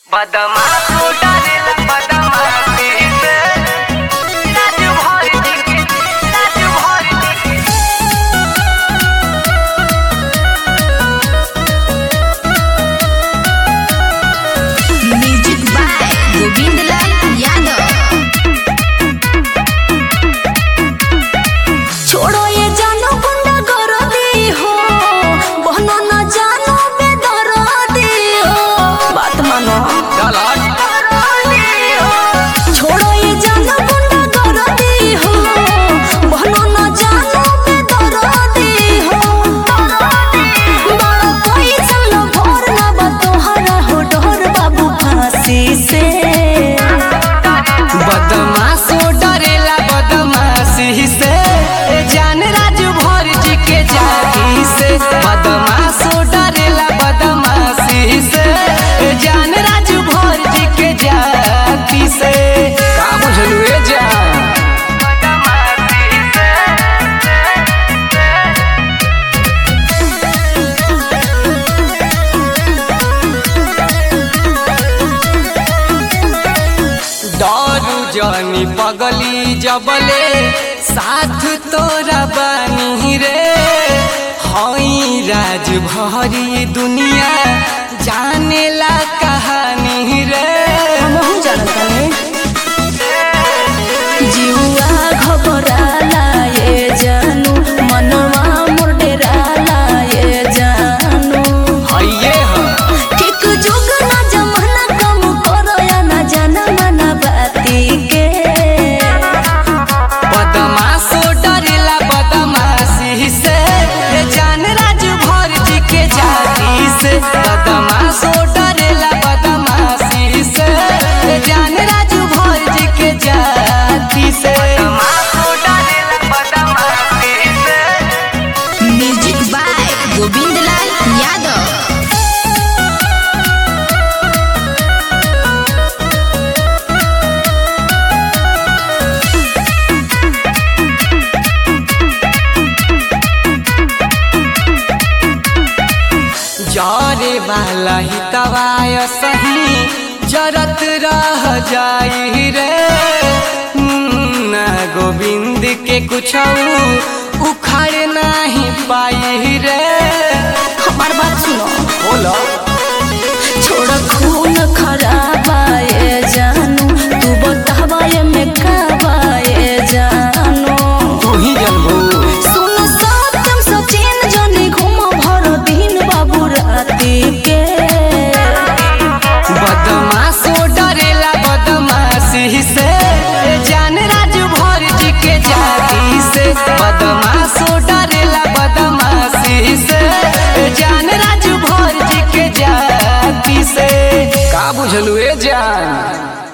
बदमाश डारेला बदमाशी से राज भर दिखे राज भर दिखे। Music by Govind Lal Yadav. छोड़ो ये जानो गुंडा गर्दी हो, बहनो न जानो बेदर्दी हो। बात मानो छोड़ो ये जानो गुंडा गर्दी हो, बहनो न जानो बेदर्दी हो। बड़ा कोई चलो भोर ना बा तोहरा हो डोर बाबू फांसी से। बदमाशो डरेला बदमाशी से जान राज भर जी के जाती से। बदमाशो डरेला बदमाशी से जान राज भर जी के जाती से। का बुझलू ए जान बदमाशी से। दारू जानी पगली जबले साथ तोरा बानी रे। हई राज भरी दुनिया जानेला कहानी रे। हमहू जानता है जीवा घबराला ये जानू, मनवा मोर डेराला ये जानू। हइये ह ठीक जुग ना जमाना कम करो या ना जाना मना बाती के। बदमाशो डरेला बदमाशी से जान राज भर जी के जाती से। बदमाशो डरेला बदमाशी से जान राज भर जी के जाती से। बदमाशो डरेला बदमाशी से। Music by Govind Lal Yadav. जारे वाला ही तवाय सही जरत रह जाई रे। मुन्ना गोविंद के कुछ उखाड़ नहीं पाई रे। हमार बात सुनो, बोलो छोड़ खून खराबा ये जानू, तू बतावा ये में काबा ये जानू। तू ही जनबू सुन सत्यम सचिन जनी घूम भर दिन बाबू राती के। बदमाशो डरेला बदमाशी से जान राज भर जी के जाती से। बदमाशो डरेला बदमाशी से जान राज भर जी के जाती से। का बुझलू ए जान।